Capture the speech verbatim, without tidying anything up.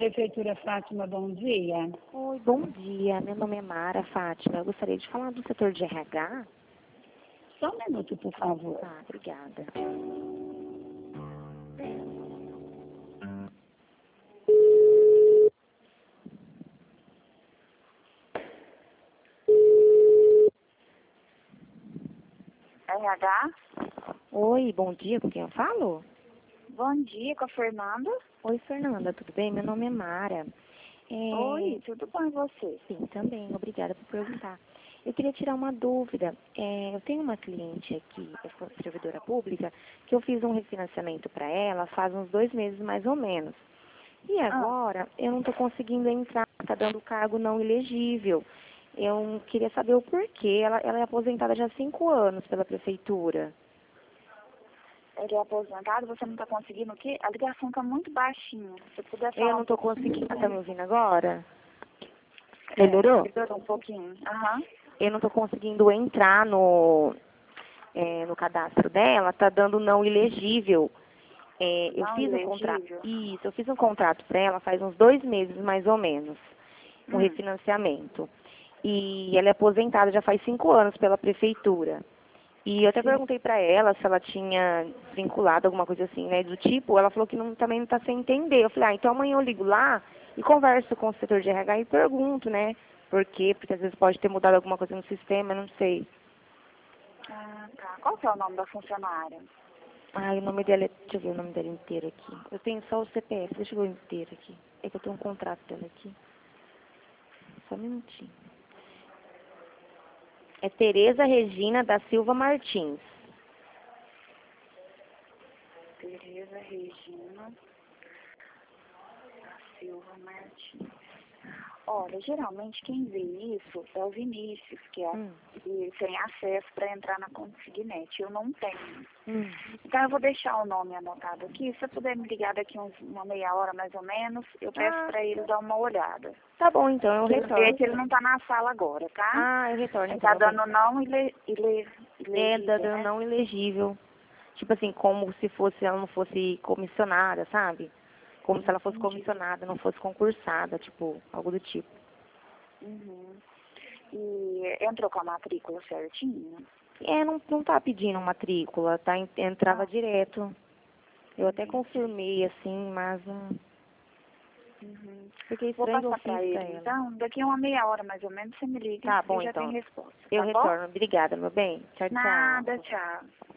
Prefeitura Fátima, bom dia. Oi, bom dia. Meu nome é Mara Fátima. Eu gostaria de falar do setor de R H. Só um minuto, por favor. Tá, obrigada. R H? Oi, bom dia. Com quem eu falo? Bom dia, com a Fernanda. Oi, Fernanda. Tudo bem? Meu nome é Mara. É... Oi, tudo bom e você? Sim, também. Obrigada por perguntar. Eu queria tirar uma dúvida. É, eu tenho uma cliente aqui, é servidora pública, que eu fiz um refinanciamento para ela faz uns dois meses mais ou menos. E agora eu não estou conseguindo entrar, está dando cargo não elegível. Eu queria saber o porquê. Ela, ela é aposentada já há cinco anos pela prefeitura. Ele é aposentado, você não está conseguindo o quê? A ligação está muito baixinha. Se puder falar Eu não um estou pouquinho. conseguindo. Está me ouvindo agora? É, Melhorou? melhorou um pouquinho. Aham. Eu não estou conseguindo entrar no, é, no cadastro dela, está dando não elegível. É, eu Não fiz um contrato. elegível. Isso, eu fiz um contrato para ela faz uns dois meses mais ou menos, um Hum. refinanciamento. E ela é aposentada já faz cinco anos pela prefeitura. E eu até Sim. perguntei para ela se ela tinha vinculado alguma coisa assim, né, do tipo. Ela falou que não, também não está sem entender. Eu falei, ah, então amanhã eu ligo lá e converso com o setor de R H e pergunto, né, por quê? Porque às vezes pode ter mudado alguma coisa no sistema, eu não sei. Ah, tá. Qual que é o nome da funcionária? Ah, o nome dela é... Deixa eu ver o nome dela inteiro aqui. Eu tenho só o C P F, deixa eu ver o inteiro aqui. É que eu tenho um contrato dela aqui. Só um minutinho. É Tereza Regina da Silva Martins. Tereza Regina da Silva Martins. Olha, geralmente quem vê isso é o Vinícius, que é, Hum. ele tem acesso para entrar na Consignet. Eu não tenho. Hum. Então eu vou deixar o nome anotado aqui. Se você puder me ligar daqui uns, uma meia hora mais ou menos, eu peço Ah. para ele dar uma olhada. Tá bom, então, eu Ele vê retorno. que ele não está na sala agora, tá? Ah, eu retorno, Ele então, está meu bem. dando não ile, ile, É, ilegível, dando né? não elegível. Tipo assim, como se fosse, ela não fosse comissionada, sabe? Como se ela fosse Entendi. comissionada, não fosse concursada, tipo, algo do tipo. Uhum. E entrou com a matrícula certinho? É, não, não tá pedindo matrícula, tá? En- Entrava Ah. direto. Eu até Entendi. confirmei, assim, mas não... Uhum. Fiquei Vou estranho que eu passar fiz para pra ele, ela. então. Daqui a uma meia hora, mais ou menos, você me liga Tá e bom, já tem então. resposta, Eu tá bom? retorno. Obrigada, meu bem. Tchau, tchau. Nada, tchau.